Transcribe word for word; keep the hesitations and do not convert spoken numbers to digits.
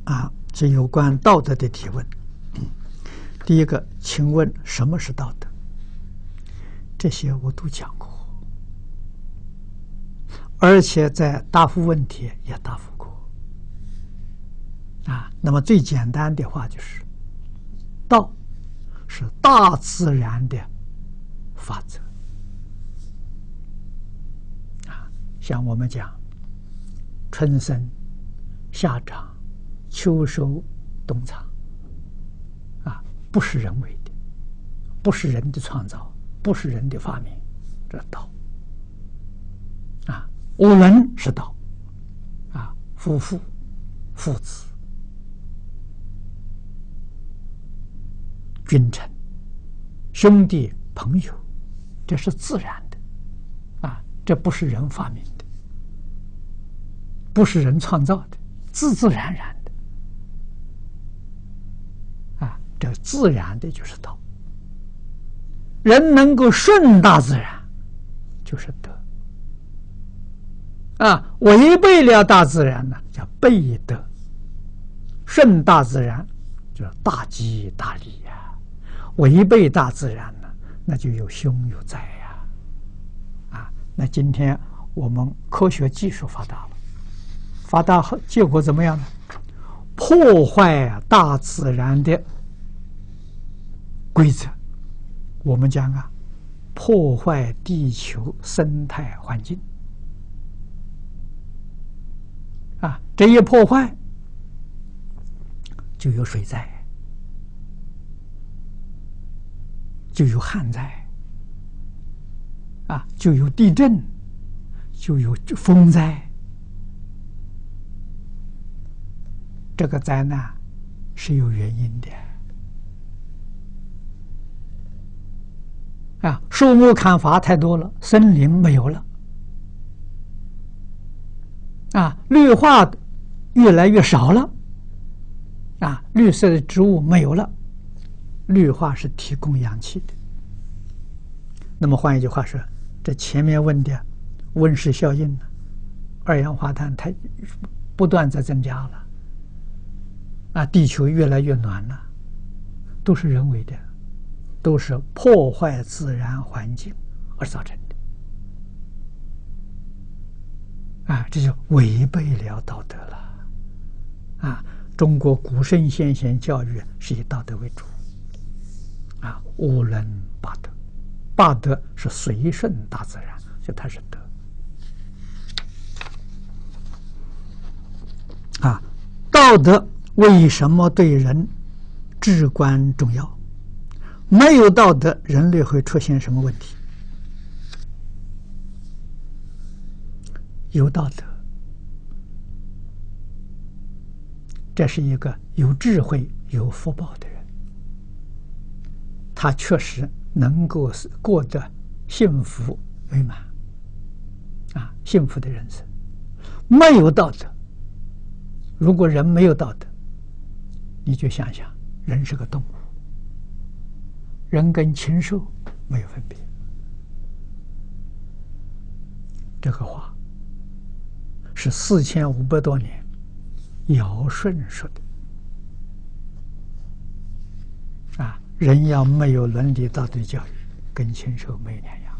啊，这有关道德的提问。第一个，请问什么是道德？这些我都讲过，而且在答复问题也答复过。啊，那么最简单的话就是，道是大自然的法则。啊，像我们讲，春生、夏长、秋收、冬藏，啊，不是人为的，不是人的创造，不是人的发明，这道。啊，五伦是道，啊，夫妇、父子、君臣、兄弟、朋友，这是自然的，啊，这不是人发明的，不是人创造的，自自然然的，啊，这自然的就是道。人能够顺大自然，就是德。啊，违背了大自然呢，叫背德；顺大自然，就是大吉大利呀、啊。违背大自然呢，那就有凶有灾呀、啊。啊，那今天我们科学技术发达了，发达后结果怎么样呢？破坏大自然的规则。我们讲啊，破坏地球生态环境。啊，这一破坏就有水灾，就有旱灾，啊，就有地震，就有风灾。这个灾难是有原因的。啊，树木砍伐太多了，森林没有了。啊，绿化越来越少了，啊，绿色的植物没有了，绿化是提供氧气的。那么换一句话说，这前面问的温室效应呢，二氧化碳太不断在增加了，啊，地球越来越暖了，都是人为的，都是破坏自然环境而造成的。啊，这就违背了道德了。啊，中国古圣先贤教育是以道德为主。啊，五伦八德，八德是随顺大自然，就它是德。啊，道德为什么对人至关重要？没有道德，人类会出现什么问题？有道德，这是一个有智慧、有福报的人，他确实能够过得幸福美满，啊，幸福的人生。没有道德，如果人没有道德，你就想想，人是个动物，人跟禽兽没有分别。这个话是四千五百多年尧舜说的。啊，人要没有伦理道德教育，跟禽兽没两样。